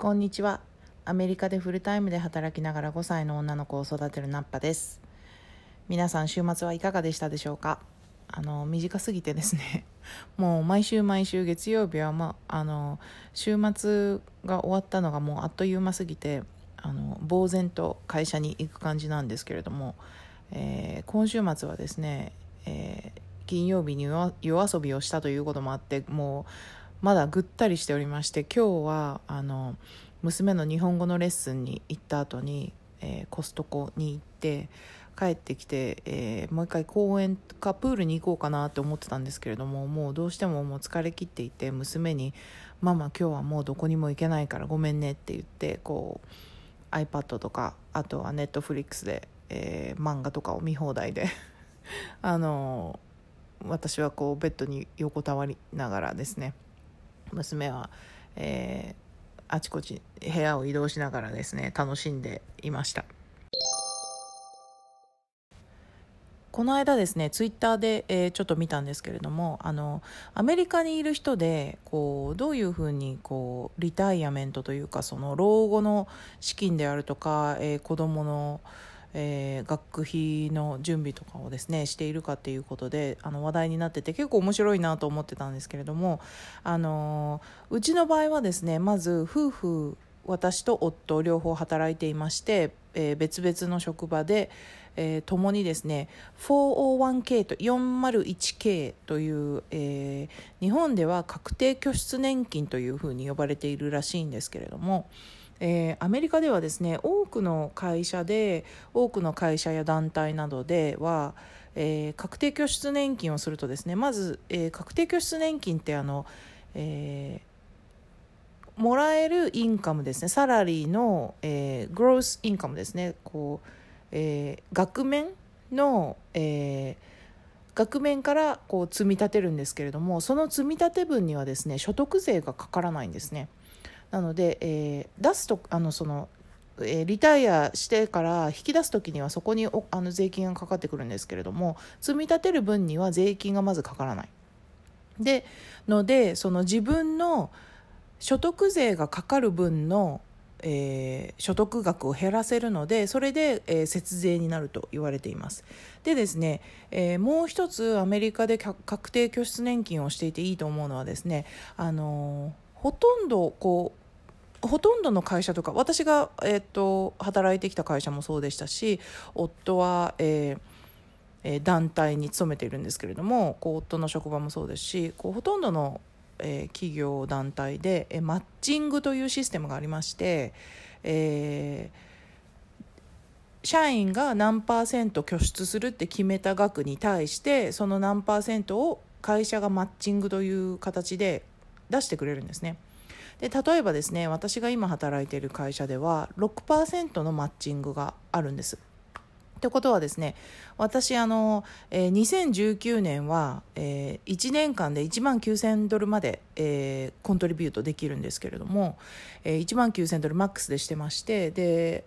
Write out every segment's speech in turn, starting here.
こんにちは。アメリカでフルタイムで働きながら5歳の女の子を育てるナッパです。皆さん週末はいかがでしたでしょうか。短すぎてですねもう毎週月曜日は、週末が終わったのがもうあっという間すぎて呆然と会社に行く感じなんですけれども、今週末はですね、金曜日に夜遊びをしたということもあってもうまだぐったりしておりまして、今日は娘の日本語のレッスンに行った後に、コストコに行って帰ってきて、もう一回公園かプールに行こうかなと思ってたんですけれども、もうどうしても疲れ切っていて、娘にママ今日はもうどこにも行けないからごめんねって言って、iPad とかあとは Netflix で、漫画とかを見放題で私はベッドに横たわりながらですね、娘は、あちこち部屋を移動しながらですね楽しんでいました。この間ですねツイッターで、ちょっと見たんですけれども、アメリカにいる人でどういうふうにリタイアメントというか、その老後の資金であるとか、子どもの学費の準備とかをですねしているかっていうことで話題になってて、結構面白いなと思ってたんですけれども、うちの場合はですね、まず私と夫両方働いていまして、別々の職場で、共にですね 401k と 401k という、日本では確定拠出年金というふうに呼ばれているらしいんですけれども、アメリカではですね多くの会社や団体などでは、確定拠出年金をするとですね、まず、確定拠出年金ってもらえるインカムですね、サラリーの、グロースインカムですね、額面の、額面から積み立てるんですけれども、その積み立て分にはですね所得税がかからないんですね。なので、出すとリタイアしてから引き出す時にはそこに税金がかかってくるんですけれども、積み立てる分には税金がまずかからないで、その自分の所得税がかかる分の、所得額を減らせるので、それで、節税になると言われています。でですね、もう一つアメリカで確定拠出年金をしていていいと思うのはですね、ほとんどの会社とか、私が、働いてきた会社もそうでしたし、夫は、団体に勤めているんですけれども、夫の職場もそうですし、ほとんどの企業団体でマッチングというシステムがありまして、社員が何パーセント拠出するって決めた額に対して、その何パーセントを会社がマッチングという形で出してくれるんですね。で例えばですね、私が今働いている会社では 6% のマッチングがあるんです。ってことはですね、私2019年は、1年間で$19,000まで、コントリビュートできるんですけれども、$19,000マックスでしてまして、で、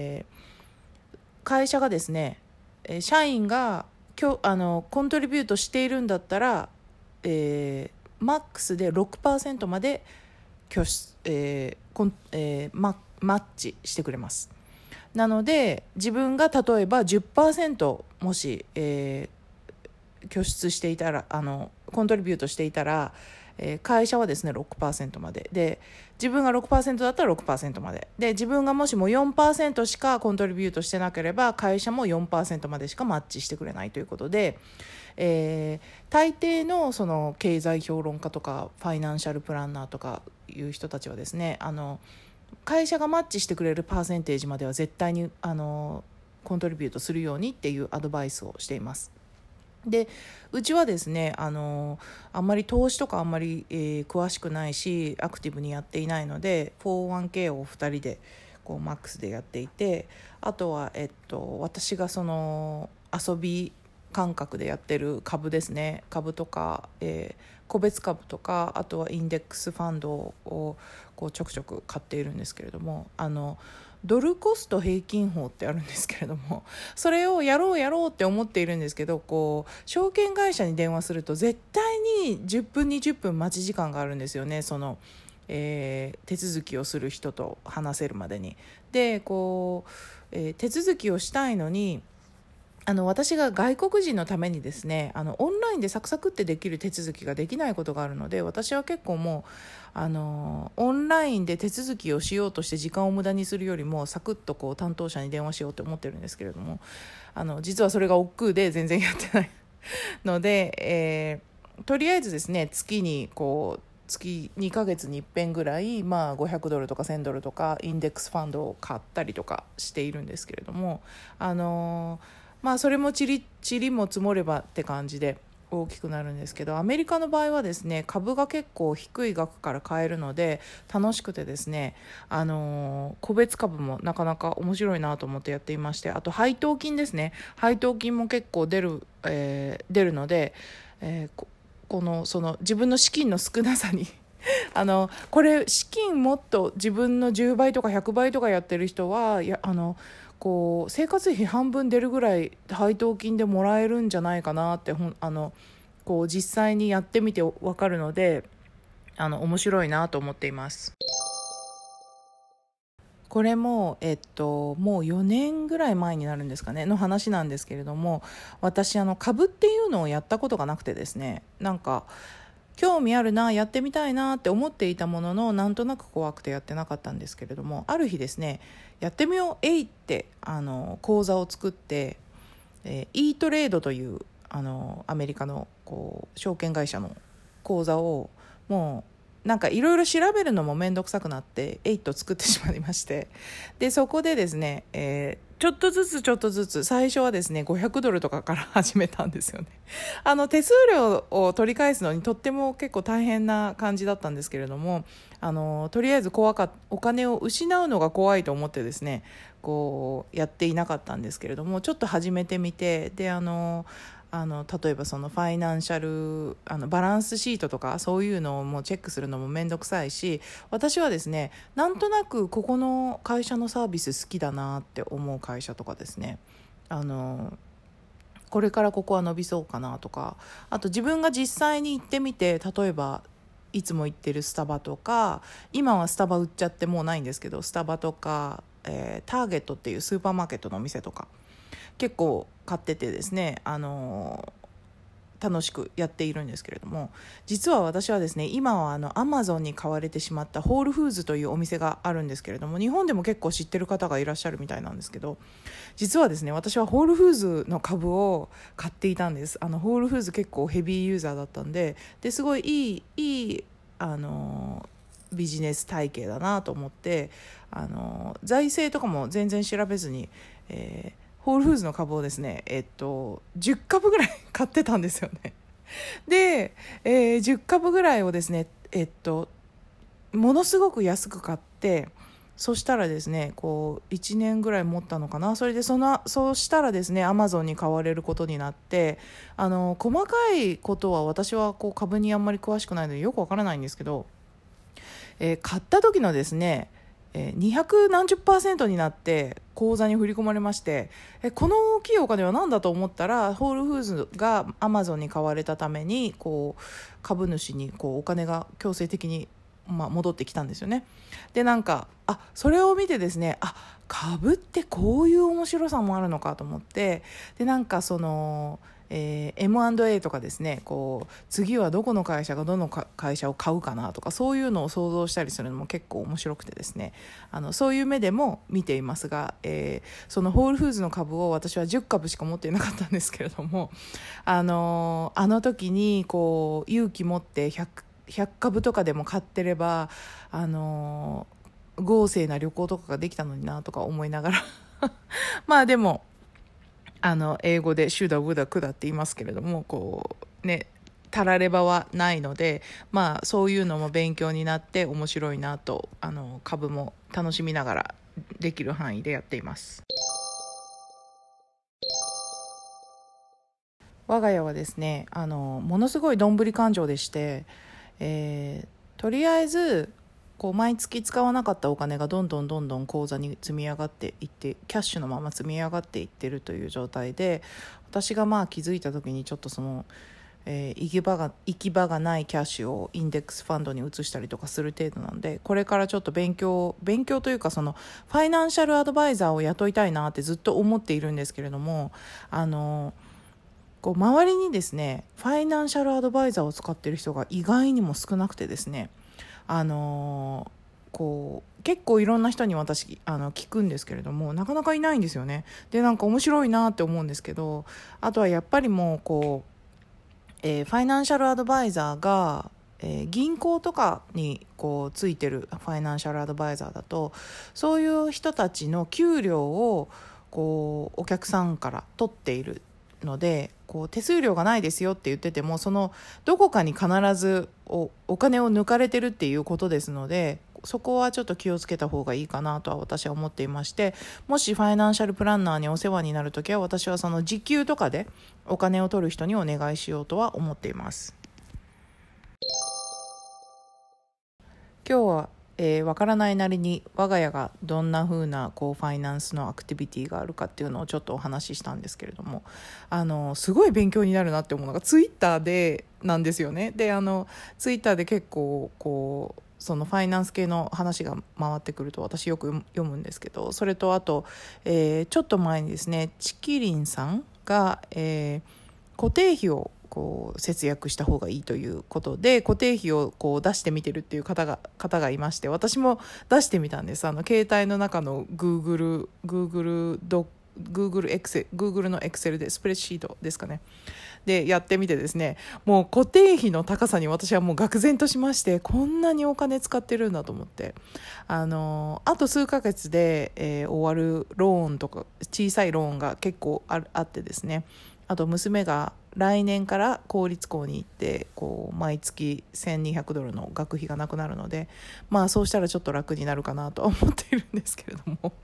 会社がですね、社員がコントリビュートしているんだったら、マックスで 6% までマッチしてくれます。なので自分が例えば 10% もし、拠出していたらコントリビュートしていたら、会社はですね 6% までで、自分が 6% だったら 6% までで、自分がもしも 4% しかコントリビュートしてなければ会社も 4% までしかマッチしてくれないということで、大抵のその経済評論家とかファイナンシャルプランナーとかいう人たちはですね、会社がマッチしてくれるパーセンテージまでは絶対にコントリビュートするようにっていうアドバイスをしています。でうちはですねあんまり投資とかあんまり、詳しくないしアクティブにやっていないので 401k を2人でマックスでやっていて、あとは、私がその遊び感覚でやってる株ですね、株とか、個別株とか、あとはインデックスファンドをちょくちょく買っているんですけれども、ドルコスト平均法ってあるんですけれども、それをやろうって思っているんですけど、証券会社に電話すると絶対に10分20分待ち時間があるんですよね。その手続きをする人と話せるまでに。で手続きをしたいのに私が外国人のためにですねオンラインでサクサクってできる手続きができないことがあるので、私は結構もうオンラインで手続きをしようとして時間を無駄にするよりもサクッと担当者に電話しようと思ってるんですけれども、実はそれが億劫で全然やってないので、とりあえずですね月2ヶ月に一遍ぐらい、500ドルとか1000ドルとかインデックスファンドを買ったりとかしているんですけれども、それもちりも積もればって感じで大きくなるんですけど、アメリカの場合はですね株が結構低い額から買えるので楽しくてですね、個別株もなかなか面白いなと思ってやっていまして、あと配当金ですね、配当金も結構出るので、その自分の資金の少なさにこれ資金もっと自分の10倍とか100倍とかやってる人は生活費半分出るぐらい配当金でもらえるんじゃないかなって実際にやってみて分かるので面白いなと思っています。これも、もう4年ぐらい前になるんですかねの話なんですけれども、私株っていうのをやったことがなくてですね、なんか興味あるな、やってみたいなって思っていたものの、なんとなく怖くてやってなかったんですけれども、ある日ですね、やってみようって講座を作って、E トレードというアメリカの証券会社の講座をもうなんかいろいろ調べるのもめんどくさくなって8作ってしまいまして、でそこでですね、ちょっとずつ最初はですね500ドルとかから始めたんですよね。手数料を取り返すのにとっても結構大変な感じだったんですけれども、とりあえずお金を失うのが怖いと思ってですねやっていなかったんですけれども、ちょっと始めてみて、で例えばそのファイナンシャルバランスシートとかそういうのをもうチェックするのもめんどくさいし、私はですねなんとなくここの会社のサービス好きだなって思う会社とかですね、これからここは伸びそうかなとか、あと自分が実際に行ってみて、例えばいつも行ってるスタバとか、今はスタバ売っちゃってもうないんですけどスタバとか、ターゲットっていうスーパーマーケットのお店とか結構買っててですね、楽しくやっているんですけれども、実は私はですね今はアマゾンに買われてしまったホールフーズというお店があるんですけれども、日本でも結構知ってる方がいらっしゃるみたいなんですけど、実はですね私はホールフーズの株を買っていたんです。ホールフーズ結構ヘビーユーザーだったんですごいいいビジネス体系だなと思って、財政とかも全然調べずに、ホールフーズの株をですね、10株ぐらい買ってたんですよね。で、10株ぐらいをですね、ものすごく安く買って、そしたらですね1年ぐらい持ったのかな。それでそうしたらですねアマゾンに買われることになって、細かいことは私は株にあんまり詳しくないのでよくわからないんですけど、買った時のですね200何十%になって口座に振り込まれまして、この大きいお金は何だと思ったら、ホールフーズがアマゾンに買われたために株主にお金が強制的に戻ってきたんですよね。でそれを見てですね、株ってこういう面白さもあるのかと思って、でM&A とかですね次はどこの会社がどの会社を買うかなとか、そういうのを想像したりするのも結構面白くてですね、そういう目でも見ていますが、そのホールフーズの株を私は10株しか持っていなかったんですけれども、あの時に勇気持って100株とかでも買ってれば豪勢な旅行とかができたのになとか思いながらでも英語でシュダウダクダって言いますけれどもたらればはないので、そういうのも勉強になって面白いなと株も楽しみながらできる範囲でやっています。我が家はですねものすごいどんぶり勘定でして、とりあえず毎月使わなかったお金がどんどん口座に積み上がっていって、キャッシュのまま積み上がっていってるという状態で、私が気づいた時にちょっと行き場がないキャッシュをインデックスファンドに移したりとかする程度なんで、これからちょっと勉強というか、そのファイナンシャルアドバイザーを雇いたいなってずっと思っているんですけれども、こう周りにですねファイナンシャルアドバイザーを使っている人が意外にも少なくてですね、こう結構いろんな人に私聞くんですけれども、なかなかいないんですよね。でなんか面白いなって思うんですけど、あとはやっぱりもうこう、ファイナンシャルアドバイザーが銀行とかにこうついてるファイナンシャルアドバイザーだと、そういう人たちの給料をこうお客さんから取っているので、こう手数料がないですよって言ってても、そのどこかに必ずお金を抜かれてるっていうことですので、そこはちょっと気をつけた方がいいかなとは私は思っていまして、もしファイナンシャルプランナーにお世話になるときは、私はその時給とかでお金を取る人にお願いしようとは思っています。今日はわからないなりに我が家がどんな風なこうファイナンスのアクティビティがあるかっていうのをちょっとお話ししたんですけれども、すごい勉強になるなって思うのがツイッターでなんですよね。でツイッターで結構こうそのファイナンス系の話が回ってくると私よく読むんですけど、それとあと、ちょっと前にですねチキリンさんが、固定費をこう節約した方がいいということで固定費をこう出してみてるっていう方がいまして、私も出してみたんです。携帯の中の Google の Excel でスプレッドシートですかねでやってみてですね、もう固定費の高さに私はもう愕然としまして、こんなにお金使ってるんだと思って、あと数ヶ月で、終わるローンとか小さいローンが結構あってですね、あと娘が来年から公立校に行ってこう毎月$1200の学費がなくなるので、まあそうしたらちょっと楽になるかなとは思っているんですけれども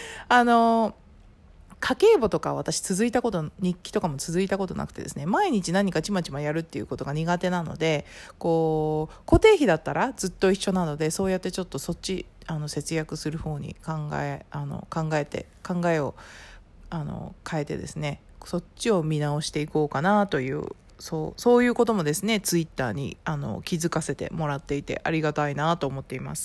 家計簿とか私日記とかも続いたことなくてですね、毎日何かちまちまやるっていうことが苦手なので、こう固定費だったらずっと一緒なので、そうやってちょっとそっち節約する方に考えを変えてですね、そっちを見直していこうかなという、そういうこともですねツイッターに気づかせてもらっていてありがたいなと思っています。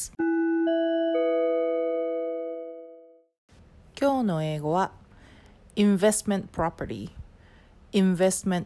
今日の英語はinvestment property。 インベストメ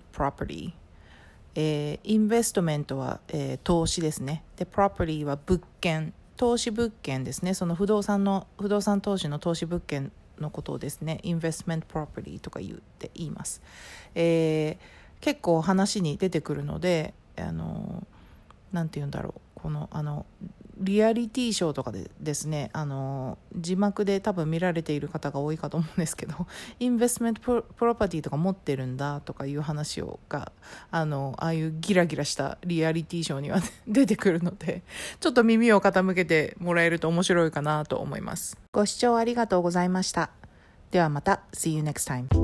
ントは、投資ですね。で、property は物件、投資物件ですね。その不動産投資の投資物件のことをですね、インベストメントプロパティとか言います。結構話に出てくるので、なんて言うんだろう、このリアリティショーとかでですね、字幕で多分見られている方が多いかと思うんですけど、インベストメントプロパティとか持ってるんだとかいう話がああいうギラギラしたリアリティショーには出てくるので、ちょっと耳を傾けてもらえると面白いかなと思います。ご視聴ありがとうございました。ではまた See you next time.